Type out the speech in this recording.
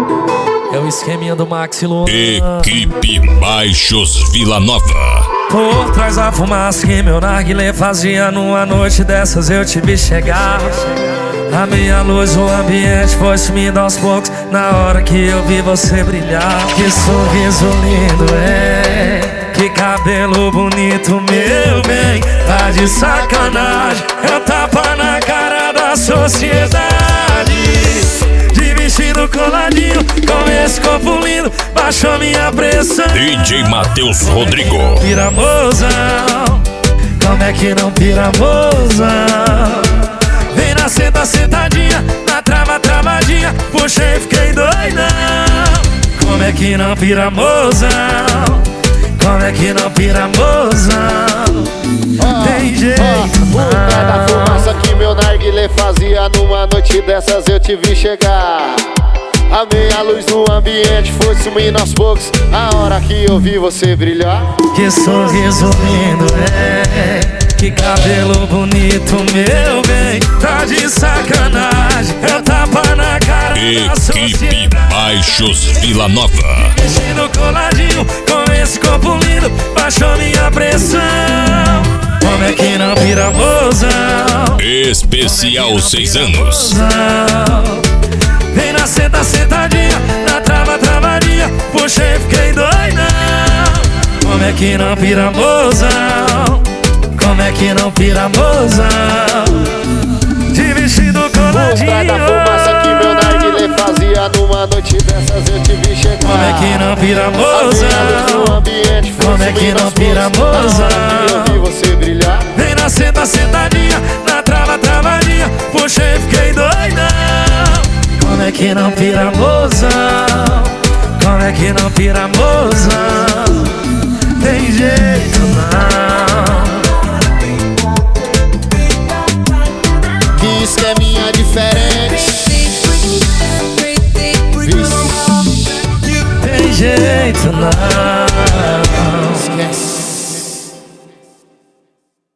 É o esqueminha do Maxi Luan. Equipe Baixos Vila Nova. Por trás da fumaça que meu narguilé fazia, numa noite dessas eu te vi chegar. A minha luz, o ambiente foi sumindo aos poucos na hora que eu vi você brilhar. Que sorriso lindo, que cabelo bonito, meu bem. Tá de sacanagem, é um tapa na cara da sociedade. De vestido coladinho, com esse corpo lindo, baixou minha pressão. DJ Matheus Rodrigo. Pira mozão, como é que não pira mozão? Vem na senta, sentadinha, na trava, travadinha, puxei, fiquei doidão. Como é que não pira mozão? Como é que não pira mozão? Tem jeito não. Da fumaça que meu narguilé fazia, numa noite dessas eu te vi chegar. A meia luz no ambiente foi sumindo aos poucos a hora que eu vi você brilhar. Que sorriso lindo, que cabelo bonito, meu bem. Tá de sacanagem, é um tapa na cara da sociedade. Equipe Baixos Vila Nova. Vestido coladinho, com esse corpo lindo, baixou minha pressão. Como é que não vira mozão? Especial 6 anos. Vem na senta, sentadinha, na trava, travadinha, puxei, fiquei doidão. Como é que não vira mozão? Como é que não vira mozão? De vestido coladinho. Da fumaça que meu narguilé fazia, numa noite dessas eu te vi chegar. Como é que não vira mozão? Como é que não vira mozão? Eu vi você brilhar. Vem na senta, sentadinha, na trava, travadinha, puxei, fiquei doidão. Como é que não vira mozão? Como é que não vira mozão? Tem jeito não. Que esqueminha diferente. Tem jeito não.